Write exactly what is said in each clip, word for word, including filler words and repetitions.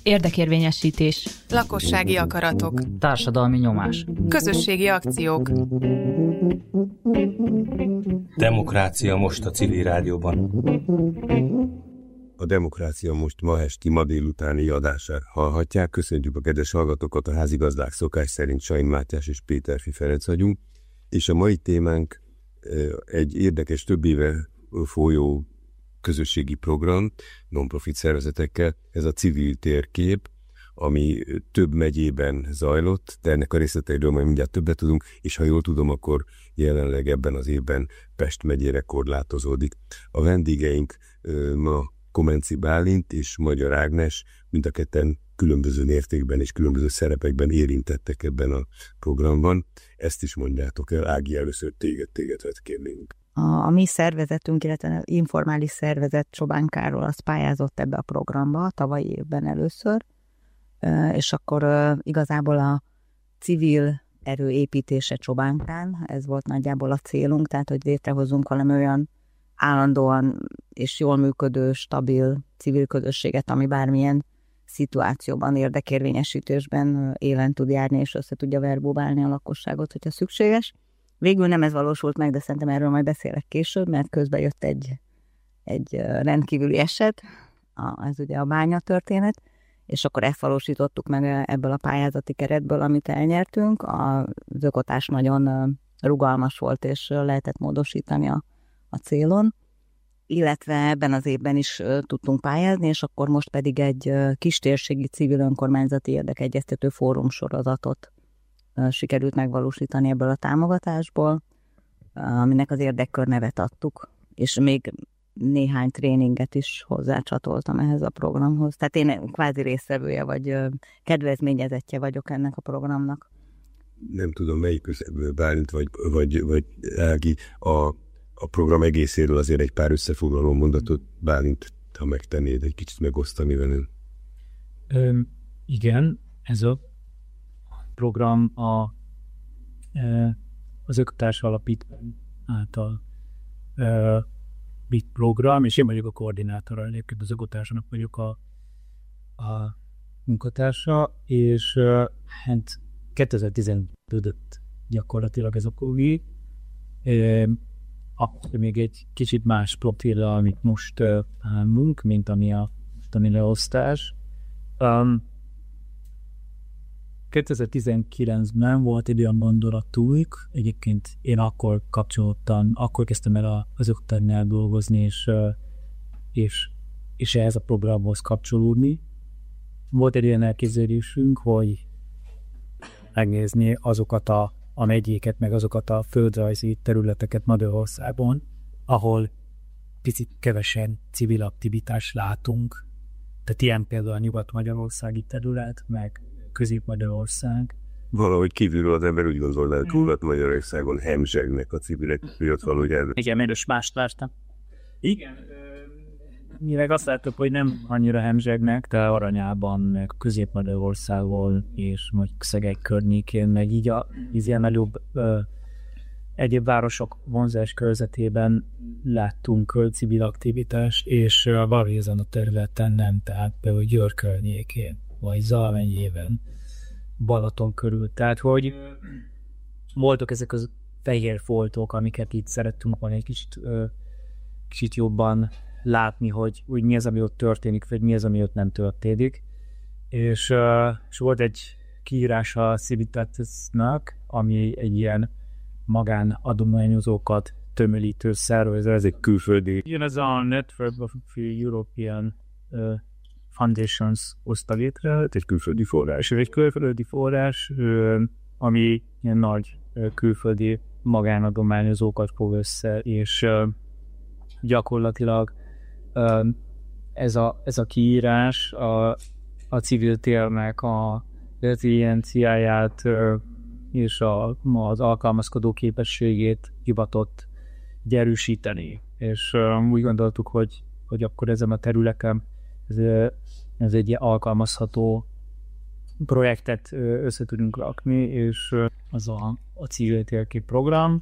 Érdekérvényesítés. Lakossági akaratok. Társadalmi nyomás. Közösségi akciók. Demokrácia most a civil rádióban. A Demokrácia most ma esti, ma délutáni adását hallhatják. Köszöntjük a kedves hallgatókat, a házigazdák szokás szerint Sain Mátyás és Péterfi Ferenc vagyunk, és a mai témánk egy érdekes, több éve folyó közösségi program, non-profit szervezetekkel, ez a civil térkép, ami több megyében zajlott, de ennek a részleteiről majd mindjárt többet tudunk, és ha jól tudom, akkor jelenleg ebben az évben Pest megyére korlátozódik. A vendégeink ma Komenczy Bálint és Magyar Ágnes, mind a ketten különböző mértékben és különböző szerepekben érintettek ebben a programban. Ezt is mondjátok el, Ági, először téged, téged vett kérnénk. A, a mi szervezetünk, illetve informális szervezet Csobán Károly az pályázott ebbe a programba tavalyi évben először, és akkor igazából a civil erő építése Csobánkán, ez volt nagyjából a célunk, tehát hogy létrehozunk valami olyan állandóan és jól működő, stabil civil közösséget, ami bármilyen szituációban, érdekérvényesítésben élen tud járni, és össze tudja verbóválni a lakosságot, hogyha szükséges. Végül nem ez valósult meg, de szerintem erről majd beszélek később, mert közben jött egy, egy rendkívüli eset, a, ez ugye a bánya történet, és akkor ezt valósítottuk meg ebből a pályázati keretből, amit elnyertünk. Az ökotás nagyon rugalmas volt, és lehetett módosítani a, a célon, illetve ebben az évben is tudtunk pályázni, és akkor most pedig egy kistérségi civil önkormányzati érdekegyeztető fórum sorozatot sikerült megvalósítani ebből a támogatásból, aminek az érdekkör nevet adtuk, és még néhány tréninget is hozzácsatoltam ehhez a programhoz. Tehát én kvázi résztvevője vagy kedvezményezettje vagyok ennek a programnak. Nem tudom, melyik közül Bálint vagy, vagy, vagy Ági, a, a program egészéről azért egy pár összefoglaló mondatot, Bálint, ha megtennéd, egy kicsit megosztani velünk. Ö, igen, ez a program a, az Ökotárs Alapítvány által bit program, és én vagyok a koordinátora, egyébként az Ökotársának vagyok a, a munkatársa, és hát kétezer-tizenöt gyakorlatilag ez a Covid, akkor még egy kicsit más profilra, amit most állunk, mint ami a mostani leosztás. Um, kétezer-tizenkilencben volt egy olyan gondolatunk, egyébként én akkor kapcsolódtam, akkor kezdtem el az Ökotárnál dolgozni, és, és, és ehhez a programhoz kapcsolódni. Volt egy olyan elképzelésünk, hogy megnézni azokat a, a megyéket, meg azokat a földrajzi területeket Magyarországon, ahol picit kevesen civil aktivitást látunk. Tehát ilyen például a nyugat-magyarországi terület, meg Közép-Magyarország. Valahogy kívülről az ember úgy gondolná, hogy Nyugat-Magyarországon hemzsegnek a civilek, hogy ott valahogy... Igen, mert mást vártam. Igen, mi meg azt láttuk, hogy nem annyira hemzsegnek, de Aranyában, meg Közép-Magyarországon, és majd Szeged környékén, meg így a ilyen nagyobb ö, egyéb városok vonzás körzetében láttunk civil aktivitást, és valahogy ezen a területen nem, tehát például Győr környékén, vagy Zalmegyében, Balaton körül. Tehát, hogy voltak ezek az fehér foltok, amiket itt szerettünk volna egy kicsit, ö, kicsit jobban látni, hogy úgy mi az, ami ott történik, vagy mi az, ami ott nem történik. És, uh, és volt egy kiírás a Civitatisnak, ami egy ilyen magánadományozókat tömölítő szervezet, ez egy külföldi. Igen, ez a Network of European uh, Foundations hozta létre, egy külföldi forrás. Egy külföldi forrás, uh, ami ilyen nagy uh, külföldi magánadományozókat fog össze, és uh, gyakorlatilag uh, ez, a, ez a kiírás a, a civil térnek a rezilienciáját uh, és a, az alkalmazkodó képességét hivatott erősíteni. És uh, úgy gondoltuk, hogy, hogy akkor ezen a területen ez, ez egy alkalmazható projektet össze tudunk rakni, és az a, a civil térkép program,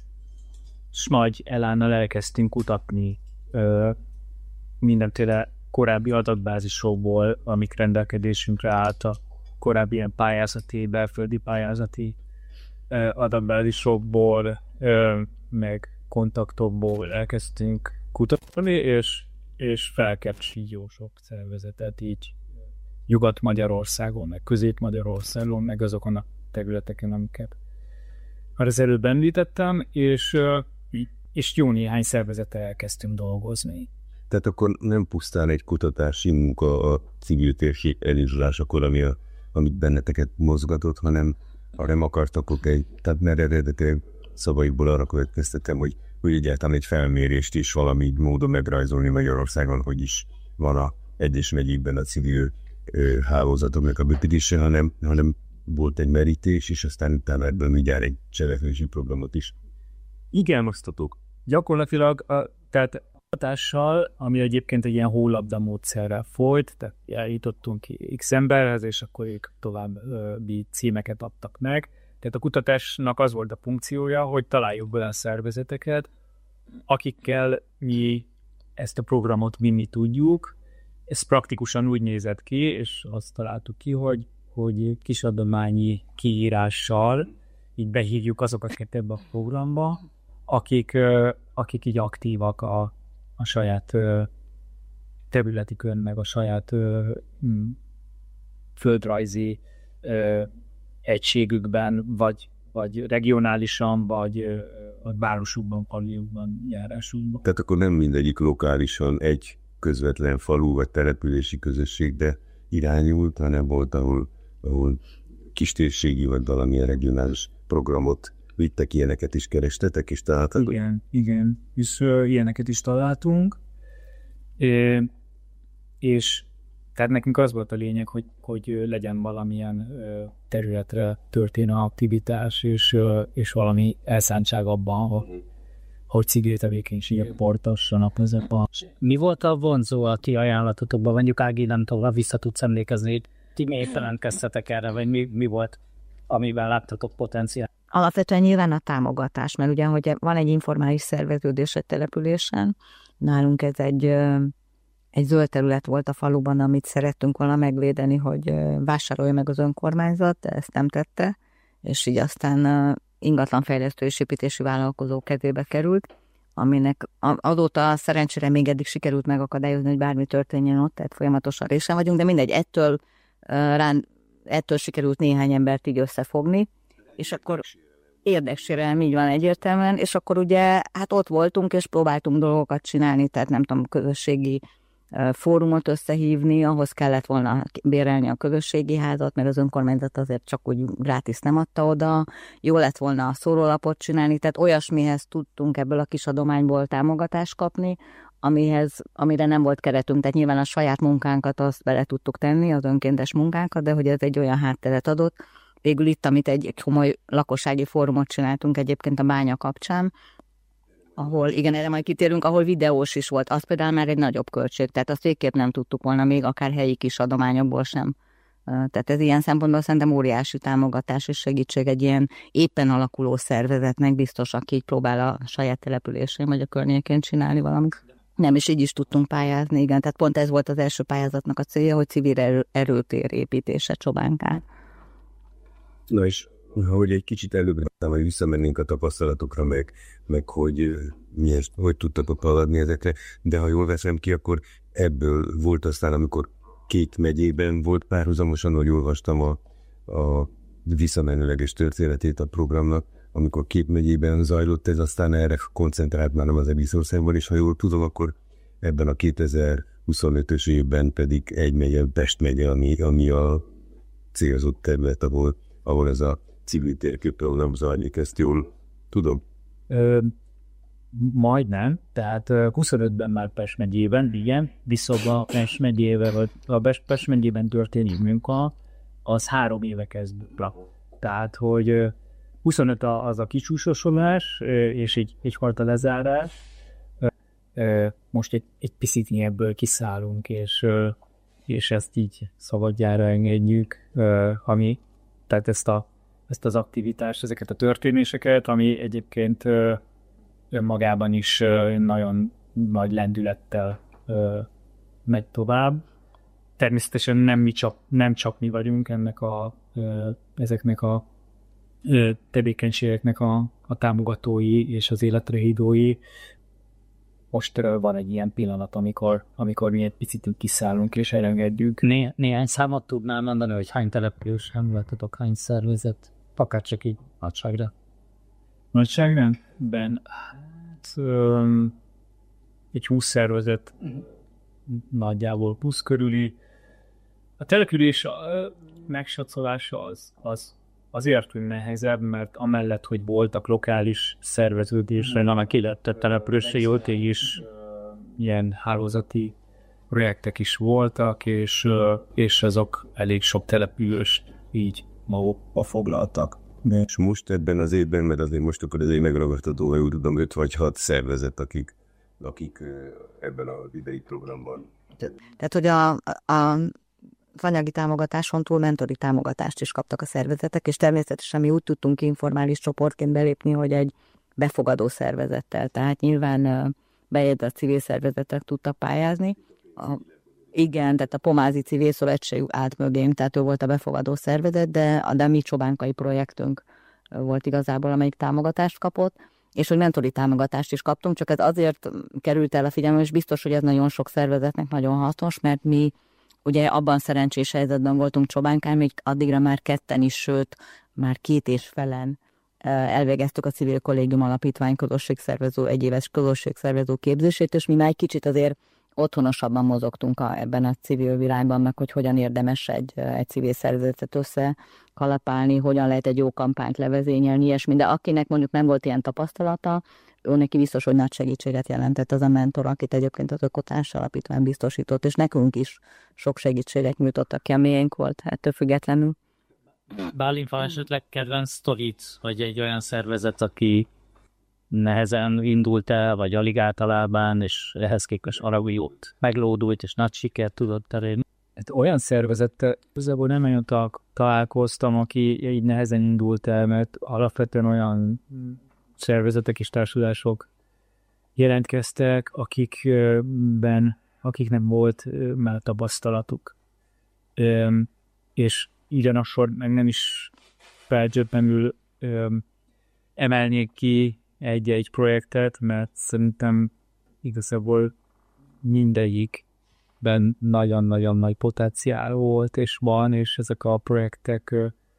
és nagy elánnal elkezdtünk kutatni ö, mindenféle korábbi adatbázisokból, amik rendelkezésünkre állt a korábbi ilyen pályázati, belföldi pályázati adatbázisokból, meg kontaktokból elkezdtünk kutatni, és, és felkert jó sok szervezetet így Nyugat-Magyarországon, meg Közép-Magyarországon, meg azokon a területeken, amiket már az előbb említettem, és, és jó néhány szervezettel elkezdtünk dolgozni. Tehát akkor nem pusztán egy kutatási munka a civil térség elindulásakor, ami a, amit benneteket mozgatott, hanem arra nem akartak egy, tehát mert eredetileg szavaikból arra következtetem, hogy, hogy egyáltalán egy felmérést is valami módon megrajzolni Magyarországon, hogy is van a egyes megyékben a civil ö, hálózatoknak a működése, hanem, hanem volt egy merítés, és aztán utána ebből mindjárt egy cselekvési programot is. Igen, osztatok. Gyakorlatilag, a, tehát hatással, ami egyébként egy ilyen hólabda módszerrel folyt, tehát eljutottunk ki X emberhez, és akkor ők további címeket adtak meg. Tehát a kutatásnak az volt a funkciója, hogy találjuk olyan szervezeteket, akikkel mi ezt a programot vinni tudjuk. Ez praktikusan úgy nézett ki, és azt találtuk ki, hogy, hogy kisadományi kiírással így behívjuk azokat ebbe a programba, akik, akik így aktívak a, a saját területükön, meg a saját földrajzi egységükben, vagy, vagy regionálisan, vagy a városukban, faluukban, járásukban. Tehát akkor nem mindegyik lokálisan egy közvetlen falu vagy települési közösség, de irányult, hanem volt, ahol, ahol kistérségi vagy valamilyen regionális programot vittek, ilyeneket is kerestetek, és találtak? Igen, hogy... igen. És uh, ilyeneket is találtunk. É, és tehát nekünk az volt a lényeg, hogy, hogy legyen valamilyen uh, területre történő aktivitás, és, uh, és valami elszántság abban, hogy, hogy civil tevékenységek portassanak ezekben. Mi volt a vonzó a ti ajánlatotokban? Mondjuk Ági, nem tudom, vissza tudsz emlékezni, ti miért jelentkeztetek erre, vagy mi, mi volt, amiben láttatok potenciált? Alapvetően nyilván a támogatás, mert ugye, hogy van egy informális szerveződés egy településen, nálunk ez egy, egy zöld terület volt a faluban, amit szerettünk volna megvédeni, hogy vásárolja meg az önkormányzat, de ezt nem tette, és így aztán ingatlanfejlesztő és építési vállalkozó kezébe került, aminek azóta szerencsére még eddig sikerült megakadályozni, hogy bármi történjen ott, tehát folyamatosan résen vagyunk, de mindegy, ettől, rán, ettől sikerült néhány embert így összefogni, és akkor érdeksérelem, így van egyértelműen, és akkor ugye hát ott voltunk, és próbáltunk dolgokat csinálni, tehát nem tudom, közösségi fórumot összehívni, ahhoz kellett volna bérelni a közösségi házat, mert az önkormányzat azért csak úgy gratis nem adta oda, jó lett volna a szórólapot csinálni, tehát olyasmihez tudtunk ebből a kis adományból támogatást kapni, amihez, amire nem volt keretünk, tehát nyilván a saját munkánkat azt bele tudtuk tenni, az önkéntes munkánkat, de hogy ez egy olyan hátteret adott. Végül itt, amit egy, egy komoly lakossági fórumot csináltunk egyébként a bánya kapcsán, ahol, igen, erre majd kitérünk, ahol videós is volt, az például már egy nagyobb költség, tehát azt végképp nem tudtuk volna még akár helyi kis adományokból sem. Tehát ez ilyen szempontból szerintem óriási támogatás és segítség egy ilyen éppen alakuló szervezetnek, biztos, aki így próbál a saját településén vagy a környékén csinálni valamit. Nem, és így is tudtunk pályázni, igen, tehát pont ez volt az első pályázatnak a célja, hogy civil erő, erőtér építése Csobánkán. Na és hogy egy kicsit előbbre, hogy visszamennénk a tapasztalatokra, meg, meg hogy milyen, hogy tudtatok haladni ezekre, de ha jól veszem ki, akkor ebből volt aztán, amikor két megyében volt párhuzamosan, hogy olvastam a, a visszamenőleges történetét a programnak, amikor két megyében zajlott ez, aztán erre koncentrált már nem az egész országban, és ha jól tudom, akkor ebben a kétezer-huszonötös évben pedig egy megye, Pest megye, ami, ami a célzott terület, ahol, ahol ez a civil térképprogram zajlik, ezt jól tudom? Ö, majdnem, tehát huszonötben már Pest megyében, igen, viszont a Pest megyében, a Pest megyében történik munka, az három éve kezdve. Tehát, hogy huszonöt az a kicsúsosolás, és egy, egyfajta lezárás. Most egy, egy picit ebből kiszállunk, és, és ezt így szabadjára engedjük, ami, tehát ezt, a, ezt az aktivitást, ezeket a történéseket, ami egyébként önmagában is nagyon nagy lendülettel megy tovább. Természetesen nem, mi csak, nem csak mi vagyunk ennek a, ezeknek a tevékenységeknek a, a támogatói és az életre hívói. Most van egy ilyen pillanat, amikor, amikor mi egy picit kiszállunk és elengedjük. Né, néhány számot tudnál mondani, hogy hány településen voltatok, hány szervezet, akár csak így nagyságra? Nagyságrendben? Hát, um, egy húsz szervezet nagyjából plusz körüli. A település megsatszólása az, az azért, hogy nehezebb, mert amellett, hogy voltak lokális szerveződésre, annak illetve településre jót, is ilyen hálózati projektek is voltak, és, és azok elég sok települést így magukba foglaltak. De. És most ebben az évben, mert azért most akkor azért megragadható, hogy úgy tudom, öt vagy hat szervezet, akik, akik ebben az idei programban. Tehát, hogy a, a az anyagi támogatáson túl mentori támogatást is kaptak a szervezetek, és természetesen mi úgy tudtunk informális csoportként belépni, hogy egy befogadó szervezettel, tehát nyilván bejegyzett civil szervezetek tudtak pályázni. A, igen, tehát a Pomázi Civil Szövetség állt mögénk, tehát ő volt a befogadó szervezet, de a de mi csobánkai projektünk volt igazából, amelyik támogatást kapott, és hogy mentori támogatást is kaptunk, csak ez azért került el a figyelme, és biztos, hogy ez nagyon sok szervezetnek nagyon hasznos, mert mi ugye abban szerencsés helyzetben voltunk Csobánkán, még addigra már ketten is, sőt, már két és felen elvégeztük a Civil Kollégium Alapítvány közösségszervező, egyéves közösségszervező képzését, és mi már egy kicsit azért otthonosabban mozogtunk a, ebben a civil világban, meg hogy hogyan érdemes egy, egy civil szervezetet összekalapálni, hogyan lehet egy jó kampányt levezényelni, ilyesmi, de akinek mondjuk nem volt ilyen tapasztalata, ő neki biztos, hogy nagy segítséget jelentett az a mentor, akit egyébként az Ökotárs Alapítvány biztosított, és nekünk is sok segítséget nyújtottak ki, a miénk volt, ettől függetlenül. Bálint, van esetleg kedvenc sztorit, hogy egy olyan szervezet, aki nehezen indult el, vagy alig általában, és ehhez képest arra jót meglódult, és nagy sikert tudott elérni. Hát olyan szervezettel igazából nem nagyon találkoztam, aki így nehezen indult el, mert alapvetően olyan szervezetek és társulások jelentkeztek, akikben, akiknek volt már tapasztalatuk. És ugyanakkor meg nem is felcsöppenül emelnék ki egy-egy projektet, mert szerintem igazából mindegyikben nagyon-nagyon nagy potenciál volt, és van, és ezek a projektek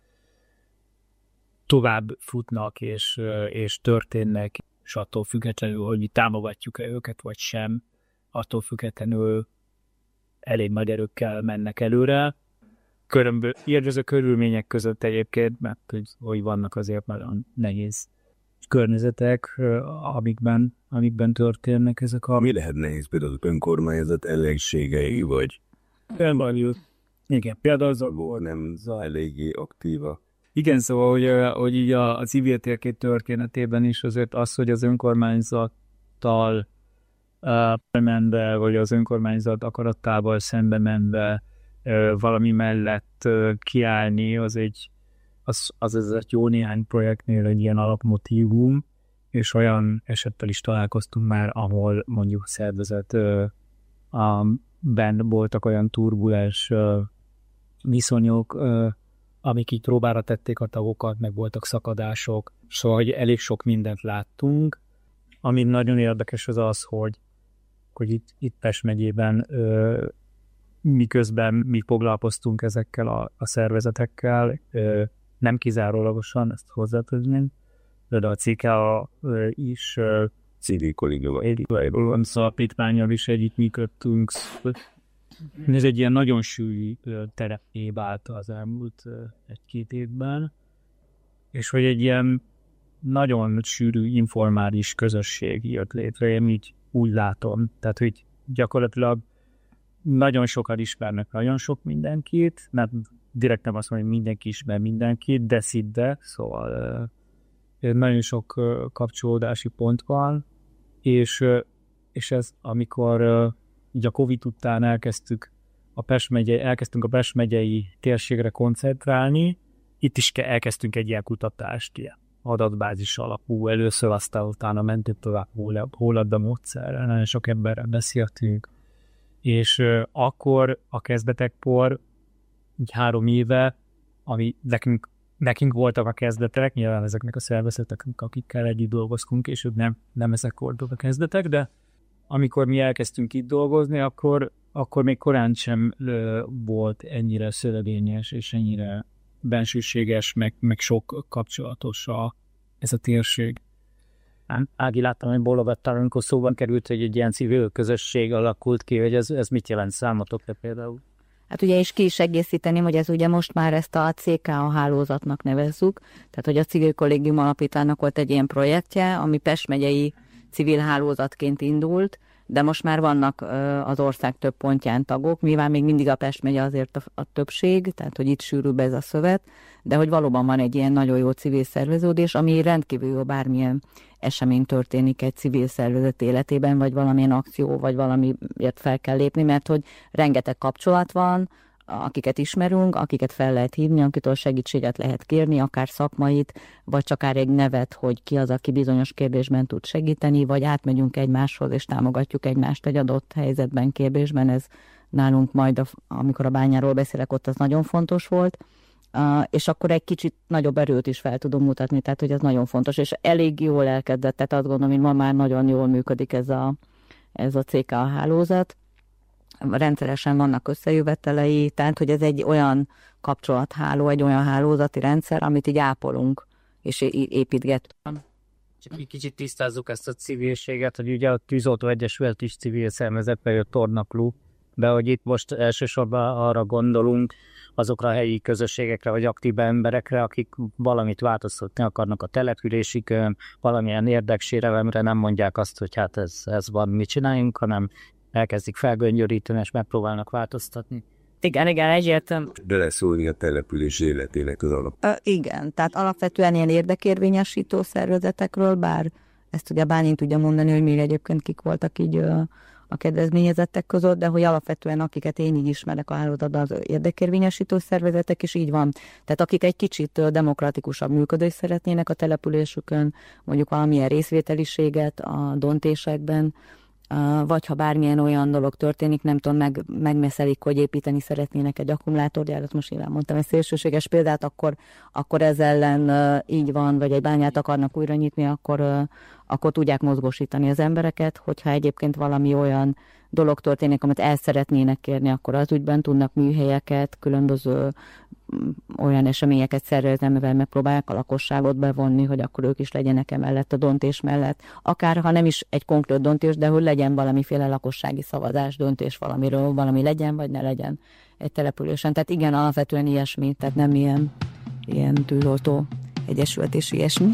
tovább futnak, és, és történnek, és attól függetlenül, hogy mi támogatjuk-e őket, vagy sem, attól függetlenül elég nagy erőkkel mennek előre. Körömből, érdező körülmények között egyébként, mert hogy, hogy vannak azért nagyon nehéz környezetek, amikben, amikben történnek ezek a... Mi lehet nehéz például az önkormányzat elégségei, vagy... Például, igen, például az volt nem eléggé aktíva. Igen, szóval, hogy, hogy így a, a civil térkép történetében is azért az, hogy az önkormányzattal uh, menve, vagy az önkormányzat akaratával szembe menve uh, valami mellett uh, kiállni, az egy az, az, az egy jó néhány projektnél egy ilyen alapmotívum, és olyan esettel is találkoztunk már, ahol mondjuk a szervezet uh, um, ben voltak olyan turbulens uh, viszonyok, uh, amik így próbára tették a tagokat, meg voltak szakadások, szóval hogy elég sok mindent láttunk. Ami nagyon érdekes az az, hogy, hogy itt, itt Pest megyében ö, miközben mi foglalkoztunk ezekkel a, a szervezetekkel, ö, nem kizárólagosan, ezt hozzátenném, de a cé ká á is ö, Civil Kollégium Alapítvánnyal is együttműködtünk. Ez egy ilyen nagyon sűrű terepé vált az elmúlt egy-két évben, és hogy egy ilyen nagyon sűrű informális közösség jött létre, én így úgy látom. Tehát, hogy gyakorlatilag nagyon sokan ismernek nagyon sok mindenkit, mert direkt nem azt mondom, hogy mindenki ismer mindenkit, de szinte, szóval nagyon sok kapcsolódási pont van, és, és ez amikor így a Covid után elkezdtük a Pest megyei, elkezdtünk a Pest megyei térségre koncentrálni, itt is elkezdtünk egy ilyen kutatást, ilyen adatbázis alapú, először aztán utána mentünk tovább hóladba módszerrel, nagyon sok emberrel beszéltünk, és akkor a kezdetekkor, így három éve, ami nekünk, nekünk voltak a kezdetek, nyilván ezeknek a szervezeteknek, akikkel együtt dolgoztunk, később nem, nem ezek voltak a kezdetek, de amikor mi elkezdtünk itt dolgozni, akkor, akkor még korán sem ö, volt ennyire szövevényes és ennyire bensőséges, meg, meg sok kapcsolatos a, ez a térség. Ági, láttam, hogy bólogattál, amikor szóban került, hogy egy ilyen civil közösség alakult ki, hogy ez, ez mit jelent számotokra például? Hát ugye is ki is egészíteném, hogy ez ugye most már ezt a cé ká á hálózatnak nevezzük, tehát hogy a Civil Kollégium Alapítványnak volt egy ilyen projektje, ami Pest megyei civil hálózatként indult, de most már vannak az ország több pontján tagok, mivel még mindig a Pest megye azért a, a többség, tehát hogy itt sűrűbb ez a szövet, de hogy valóban van egy ilyen nagyon jó civil szerveződés, ami rendkívül jó, bármilyen esemény történik egy civil szervezet életében, vagy valamilyen akció, vagy valamiért fel kell lépni, mert hogy rengeteg kapcsolat van, akiket ismerünk, akiket fel lehet hívni, akitől segítséget lehet kérni, akár szakmait, vagy csak akár egy nevet, hogy ki az, aki bizonyos kérdésben tud segíteni, vagy átmegyünk egymáshoz, és támogatjuk egymást egy adott helyzetben, kérdésben. Ez nálunk majd, a, amikor a bányáról beszélek, ott az nagyon fontos volt, uh, és akkor egy kicsit nagyobb erőt is fel tudom mutatni, tehát hogy ez nagyon fontos, és elég jól elkezdett, tehát azt gondolom, hogy ma már nagyon jól működik ez a, ez a cé ká á hálózat. Rendszeresen vannak összejövetelei, tehát hogy ez egy olyan kapcsolatháló, egy olyan hálózati rendszer, amit így ápolunk és építgetünk. Csak egy kicsit tisztázzuk ezt a civilséget, hogy ugye a Tűzoltó Egyesület is civil szervezetbe jött Tornaklub, de hogy itt most elsősorban arra gondolunk, azokra a helyi közösségekre, vagy aktív emberekre, akik valamit változtatni akarnak a településükön, valamilyen érdeksérelemre, nem mondják azt, hogy hát ez, ez van, mit csináljunk, hanem elkezdik felgöngyöríteni, és megpróbálnak változtatni. Igen, igen, egyértelmű. Beleszólni a település életének az alap. Ö, igen, tehát alapvetően ilyen érdekérvényesítő szervezetekről, bár ezt ugye Bálint tudja mondani, hogy még egyébként kik voltak így ö, a kedvezményezettek között, de hogy alapvetően akiket én így ismerek a hálózatban, az érdekérvényesítő szervezetek is így van. Tehát akik egy kicsit ö, demokratikusabb működést szeretnének a településükön, mondjuk valamilyen részvételiséget a döntésekben, Uh, vagy ha bármilyen olyan dolog történik, nem tudom, meg, megmeszelik, hogy építeni szeretnének egy akkumulátorgyárat, most nyilván mondtam egy szélsőséges példát, akkor, akkor ez ellen uh, így van, vagy egy bányát akarnak újra nyitni, akkor, uh, akkor tudják mozgósítani az embereket, hogyha egyébként valami olyan dolog történik, amit el szeretnének kérni, akkor az ügyben tudnak műhelyeket, különböző olyan eseményeket szervezni, amivel megpróbálják a lakosságot bevonni, hogy akkor ők is legyenek emellett a döntés mellett. Akár, ha nem is egy konkrét döntés, de hogy legyen valamiféle lakossági szavazás, döntés valamiről, valami legyen, vagy ne legyen egy településen. Tehát igen, alapvetően ilyesmi, tehát nem ilyen, ilyen tűzoltó egyesület és ilyesmi.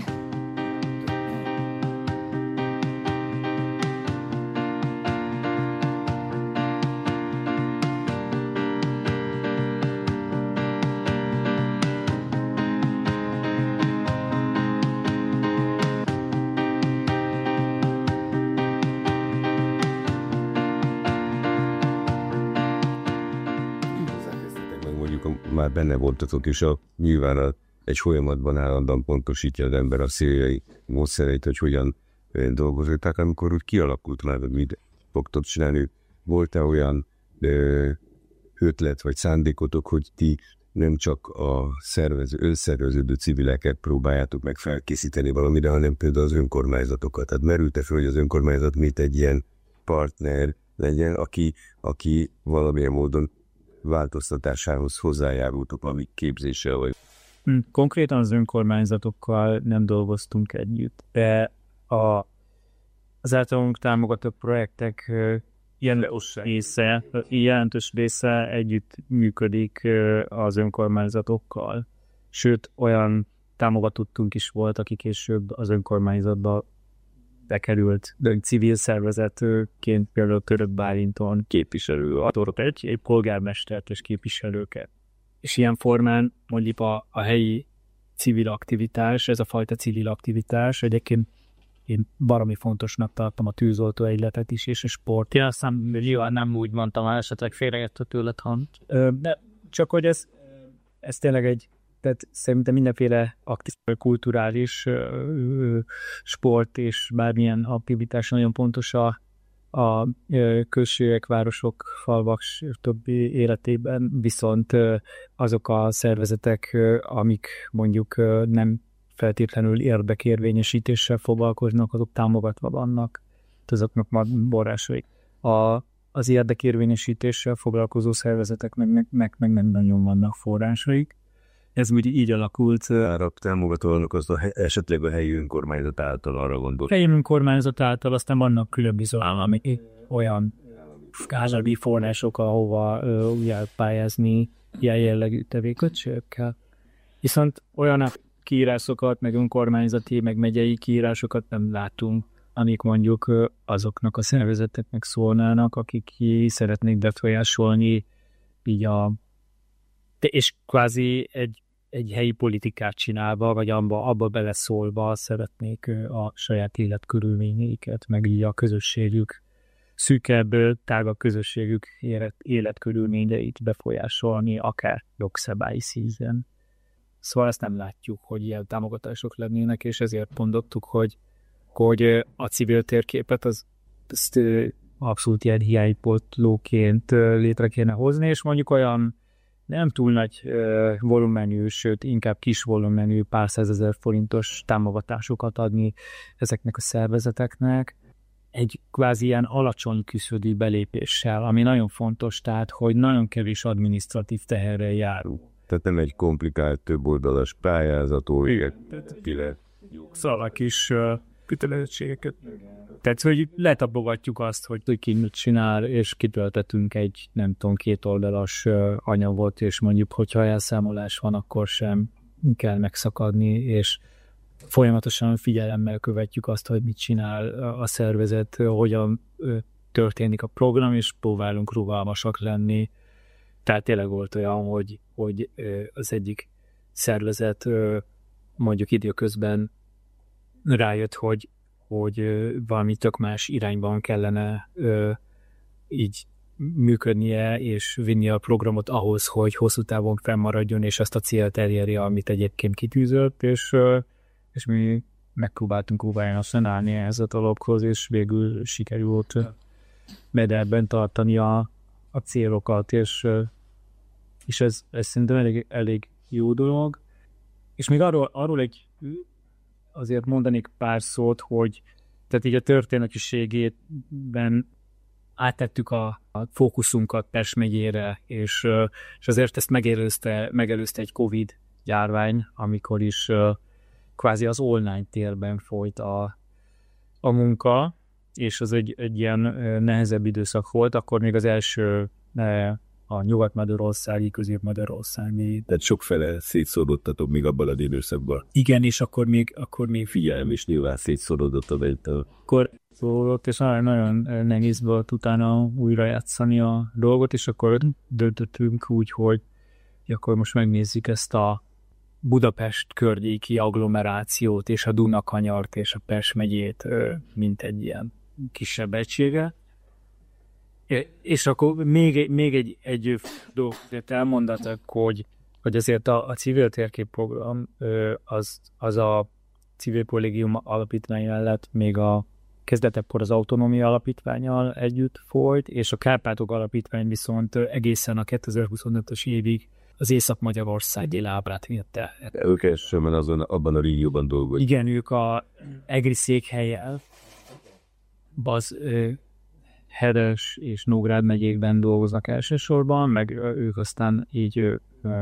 Már benne voltatok, és a, nyilván a, egy folyamatban állandóan pontosítja az ember a céljai, módszereit, hogy hogyan dolgozották, amikor úgy kialakult már, hogy mit fogtok csinálni. Volt-e olyan ö, ötlet vagy szándékotok, hogy ti nem csak a szervező, önszerveződő civileket próbáljátok meg felkészíteni valamire, hanem például az önkormányzatokat. Tehát merült-e fel, hogy az önkormányzat mit egy ilyen partner legyen, aki, aki valamilyen módon változtatásához hozzájárultok valami képzéssel, vagy... Konkrétan az önkormányzatokkal nem dolgoztunk együtt, de a, az általunk támogatott projektek jelentős része, jelentős része együtt működik az önkormányzatokkal. Sőt, olyan támogatottunk is volt, aki később az önkormányzatba bekerült, de civil szervezetként például Török Bálinton képviselő, adott egy, egy polgármestert és képviselőket. És ilyen formán mondjuk a, a helyi civil aktivitás, ez a fajta civil aktivitás, egyébként én baromi fontosnak tartom a tűzoltó egyletet is, és a sport. Ja, aztán jó, nem úgy mondtam, ha esetleg félreértett tőled hant. De csak hogy ez, ez tényleg egy, tehát szerintem mindenféle aktív, kulturális ö, ö, sport és bármilyen aktivitás nagyon fontos a, a községek, városok, falvak többi életében, viszont azok a szervezetek, amik mondjuk nem feltétlenül érdekérvényesítéssel foglalkoznak, azok támogatva vannak, azoknak forrásai. A, az érdekérvényesítéssel foglalkozó szervezeteknek meg, meg, meg nem nagyon vannak forrásaik. Ez úgy így alakult. Arab támogatónak az a, esetleg a helyi önkormányzat által arra gondol. A helyi önkormányzat által aztán vannak különböző állami olyan állami források, ahova úgy pályázni ilyen jellegű tevékenységekkel. Viszont olyan kiírásokat, meg önkormányzati, meg megyei kiírásokat nem látunk, amik mondjuk azoknak a szervezeteknek szólnának, akik ki szeretnék befolyásolni így a de és kvázi egy, egy helyi politikát csinálva, vagy abba, abba beleszólva szeretnék a saját életkörülményeiket, meg így a közösségük, szűkebb, tágabb közösségük élet, életkörülményeit befolyásolni, akár jogszabályi szinten. Szóval ezt nem látjuk, hogy ilyen támogatások lennének, és ezért mondottuk, hogy, hogy a civil térképet az ezt abszolút ilyen hiánypótlóként létre kéne hozni, és mondjuk olyan nem túl nagy uh, volumenű, sőt inkább kis volumenű pár százezer forintos támogatásokat adni ezeknek a szervezeteknek egy kvázi ilyen alacsony küszöbű belépéssel, ami nagyon fontos, tehát hogy nagyon kevés adminisztratív teherrel járul. Tehát nem egy komplikált többoldalas pályázató, pile. Szóval a kis uh, kötelezettségeket. Tehát, hogy letapogatjuk azt, hogy, hogy ki mit csinál, és kitöltetünk egy, nem tudom, két oldalas uh, anyagot, és mondjuk, hogyha elszámolás van, akkor sem kell megszakadni, és folyamatosan figyelemmel követjük azt, hogy mit csinál a szervezet, hogyan uh, történik a program, és próbálunk rugalmasak lenni. Tehát tényleg volt olyan, hogy, hogy uh, az egyik szervezet uh, mondjuk időközben rájött, hogy hogy valami tök más irányban kellene ö, így működnie, és vinni a programot ahhoz, hogy hosszú távon fennmaradjon, és azt a célt elérje, amit egyébként kitűzött, és, ö, és mi megpróbáltunk óvályosan állni ehhez a dologhoz, és végül sikerült mederben tartani a, a célokat, és, és ez, ez szerintem elég, elég jó dolog. És még arról, arról egy azért mondanék pár szót, hogy tehát így a történetiségében áttettük a, a fókuszunkat Pest megyére, és, és azért ezt megelőzte, megelőzte egy Covid járvány, amikor is kvázi az online térben folyt a, a munka, és az egy, egy ilyen nehezebb időszak volt, akkor még az első a nyugat-magyarországi, közép-magyarországi. Tehát sokfele szétszórottatok még abban az időszakban. Igen, és akkor még, akkor még figyelem is nyilván szétszórodott a vegytől. Akkor szólott, és nagyon nehéz volt utána újra játszani a dolgot, és akkor döntöttünk úgy, hogy akkor most megnézzük ezt a Budapest környéki agglomerációt, és a Dunakanyart, és a Pest megyét, mint egy ilyen kisebb egysége. És akkor még, még egy, egy dolgot elmondatok, hogy, hogy azért a, a civil térképprogram az, az a civil kollégium alapítvány mellett még a kezdetekkor az autonómia alapítvánnyal együtt folyt, és a Kárpátok alapítvány viszont egészen a kétezer-huszonötös évig az Észak-Magyarországi lábrát vette. Ők elsősorban azon, abban a régióban dolgoznak. Igen, ők a egri székhellyel, az Hedes és Nógrád megyékben dolgoznak elsősorban, meg ők aztán így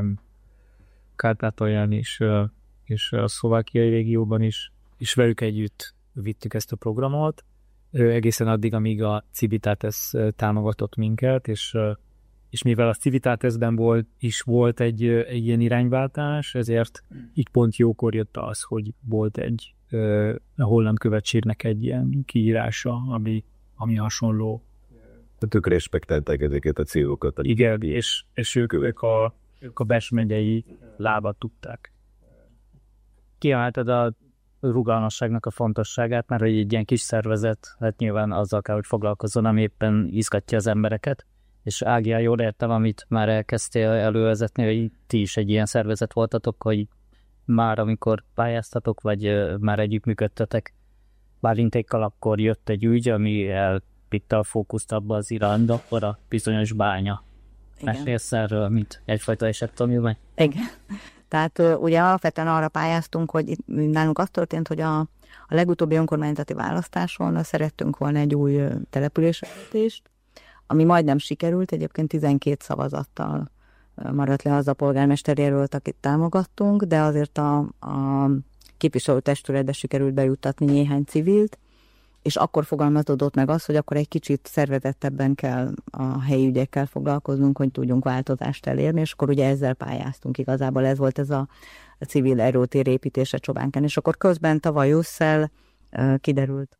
Kárpátalján is, és a szlovákiai régióban is, és velük együtt vittük ezt a programot, egészen addig, amíg a Civitates támogatott minket, és, és mivel a Civitatesben volt, is volt egy, egy ilyen irányváltás, ezért így pont jókor jött az, hogy volt egy a Holland Követségnek egy ilyen kiírása, ami ami hasonló. Tehát ők respektálták ezeket a célokat. A igen, és, és ők, ők, a, ők a Pest megyei lábat tudták. Kiemelted a rugalmasságnak a fontosságát, mert egy ilyen kis szervezet, hát nyilván azzal kell, hogy foglalkozzon, ami éppen izgatja az embereket. És Ágia, jól értem, amit már elkezdtél elővezetni, hogy ti is egy ilyen szervezet voltatok, hogy már amikor pályáztatok, vagy már együttműködtetek Bálintékkal, akkor jött egy ügy, amivel vitte a fókuszt abba az irányba, akkor a bizonyos bánya. Mesélsz erről, mint egyfajta esettanulmány? Igen. Tehát ugye alapvetően arra pályáztunk, hogy itt nálunk az történt, hogy a, a legutóbbi önkormányzati választáson szerettünk volna egy új településvezetést, ami majdnem sikerült, egyébként tizenkét szavazattal maradt le az a polgármester jelölt, akit támogattunk, de azért a, a képviselőtestületbe sikerült bejuttatni néhány civilt, és akkor fogalmazódott meg az, hogy akkor egy kicsit szervezettebben kell a helyi ügyekkel foglalkoznunk, hogy tudjunk változást elérni, és akkor ugye ezzel pályáztunk igazából, ez volt ez a, a civil erőtér építése Csobánkán, és akkor közben tavaly ősszel uh, kiderült,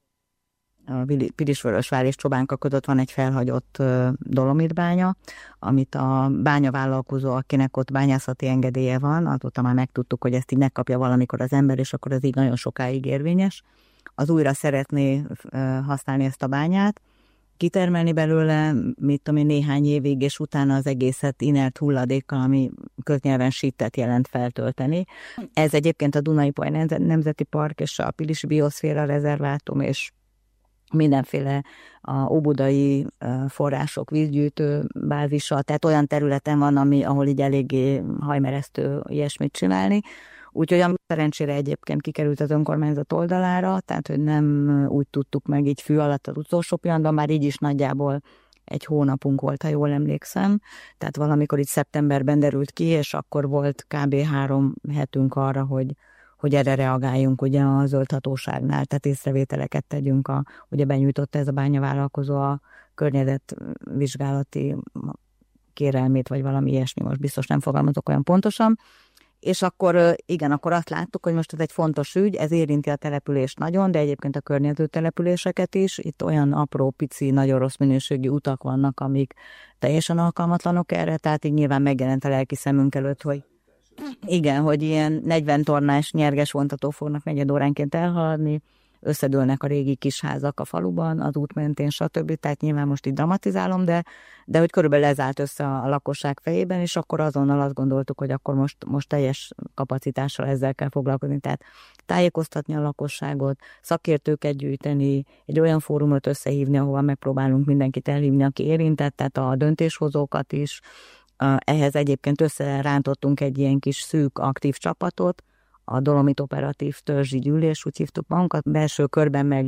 a Pilisvörösvár és Csobánka között van egy felhagyott uh, dolomitbánya, amit a bányavállalkozó, akinek ott bányászati engedélye van, azóta már megtudtuk, hogy ezt így megkapja valamikor az ember, és akkor ez így nagyon sokáig érvényes, az újra szeretné használni ezt a bányát, kitermelni belőle, mit tudom én, néhány évig, és utána az egészet inert hulladékkal, ami köznyelven sittet jelent feltölteni. Ez egyébként a Duna-Ipoly Nemzeti Park és a Pilisi Bioszféra Rezervátum és mindenféle a óbudai források vízgyűjtő bázisa, tehát olyan területen van, ami, ahol így eléggé hajmeresztő ilyesmit csinálni. Úgyhogy ami szerencsére egyébként kikerült az önkormányzat oldalára, tehát hogy nem úgy tudtuk meg így fű alatt az utolsó pillanatban, már így is nagyjából egy hónapunk volt, ha jól emlékszem. Tehát valamikor itt szeptemberben derült ki, és akkor volt kb. három hetünk arra, hogy, hogy erre reagáljunk ugye a zöld hatóságnál, tehát észrevételeket tegyünk. A, ugye benyújtotta ez a bányavállalkozó a környezetvizsgálati kérelmét, vagy valami ilyesmi, most biztos nem fogalmazok olyan pontosan. És akkor igen, akkor azt láttuk, hogy most ez egy fontos ügy, ez érinti a települést nagyon, de egyébként a környező településeket is. Itt olyan apró, pici, nagyon rossz minőségű utak vannak, amik teljesen alkalmatlanok erre, tehát így nyilván megjelent a lelki szemünk előtt, hogy igen, hogy ilyen negyven tonnás nyerges vontató fognak negyed óránként elhaladni, összedőlnek a régi kisházak a faluban, az út mentén, stb. Tehát nyilván most így dramatizálom, de, de hogy körülbelül ez állt össze a lakosság fejében, és akkor azonnal azt gondoltuk, hogy akkor most, most teljes kapacitással ezzel kell foglalkozni. Tehát tájékoztatni a lakosságot, szakértőket gyűjteni, egy olyan fórumot összehívni, ahova megpróbálunk mindenkit elhívni, aki érintett, tehát a döntéshozókat is. Ehhez egyébként összerántottunk egy ilyen kis szűk, aktív csapatot, a Dolomit Operatív Törzsi Gyűlés, úgy hívtuk magunkat, belső körben meg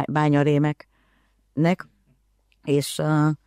bányarémeknek, és,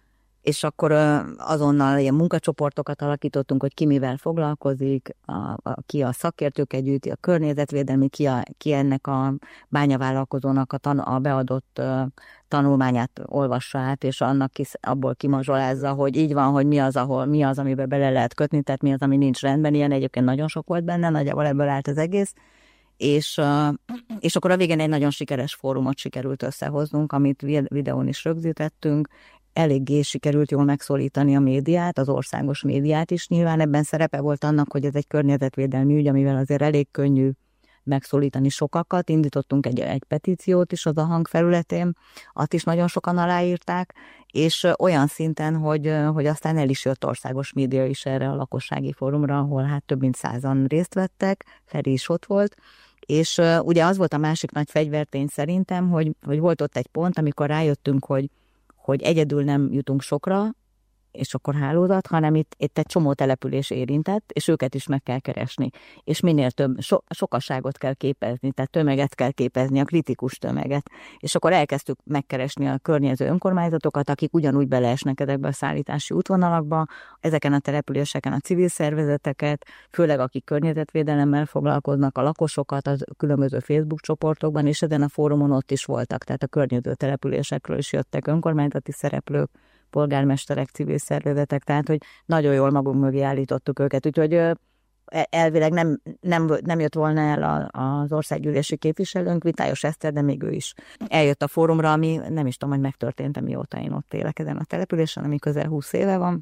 és akkor azonnal ilyen munkacsoportokat alakítottunk, hogy ki mivel foglalkozik, a, a, ki a szakértőket gyűjti, a környezetvédelmi, ki, a, ki ennek a bányavállalkozónak a, tan, a beadott uh, tanulmányát olvassa át, és annak kis, abból kimazsolázza, hogy így van, hogy mi az, ahol, mi az, amiben bele lehet kötni, tehát mi az, ami nincs rendben, ilyen egyébként nagyon sok volt benne, nagyjából ebből állt az egész, és, uh, és akkor a végén egy nagyon sikeres fórumot sikerült összehoznunk, amit videón is rögzítettünk, eléggé sikerült jól megszólítani a médiát, az országos médiát is. Nyilván ebben szerepe volt annak, hogy ez egy környezetvédelmi ügy, amivel azért elég könnyű megszólítani sokakat. Indítottunk egy, egy petíciót is az a hang felületén, azt is nagyon sokan aláírták, és olyan szinten, hogy, hogy aztán el is jött országos média is erre a lakossági fórumra, ahol hát több mint százan részt vettek, Feri is ott volt, és uh, ugye az volt a másik nagy fegyvertény szerintem, hogy, hogy volt ott egy pont, amikor rájöttünk, hogy hogy egyedül nem jutunk sokra, és akkor hálózat, hanem itt, itt egy csomó település érintett, és őket is meg kell keresni. És minél több, so, sokasságot kell képezni, tehát tömeget kell képezni, a kritikus tömeget. És akkor elkezdtük megkeresni a környező önkormányzatokat, akik ugyanúgy beleesnek ezekbe a szállítási útvonalakba, ezeken a településeken a civil szervezeteket, főleg akik környezetvédelemmel foglalkoznak, a lakosokat a különböző Facebook csoportokban, és ezen a fórumon ott is voltak, tehát a környező településekről is jöttek önkormányzati szereplők, polgármesterek, civil szervezetek, tehát hogy nagyon jól magunk mögé állítottuk őket, úgyhogy elvileg nem, nem, nem jött volna el a, az országgyűlési képviselőnk, Vitályos Eszter, de még ő is eljött a fórumra, ami nem is tudom, hogy megtörtént, mióta én ott élek ezen a településen, ami közel húsz éve van,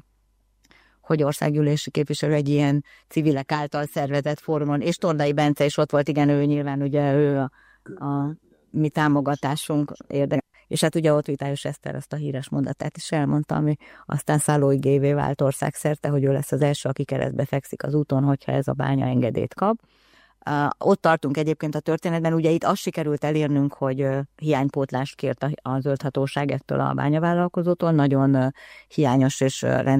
hogy országgyűlési képviselő egy ilyen civilek által szervezett fórumon, és Tordai Bence is ott volt, igen, ő nyilván ugye ő a, a mi támogatásunk érdekes. És hát ugye ott Vitályos Eszter azt a híres mondatát is elmondta, ami aztán szállóigévé vált országszerte, hogy ő lesz az első, aki keresztbe fekszik az úton, hogyha ez a bánya engedélyt kap. Ott tartunk egyébként a történetben, ugye itt azt sikerült elérnünk, hogy hiánypótlást kért a zöld hatóság ettől a bányavállalkozótól, nagyon hiányos és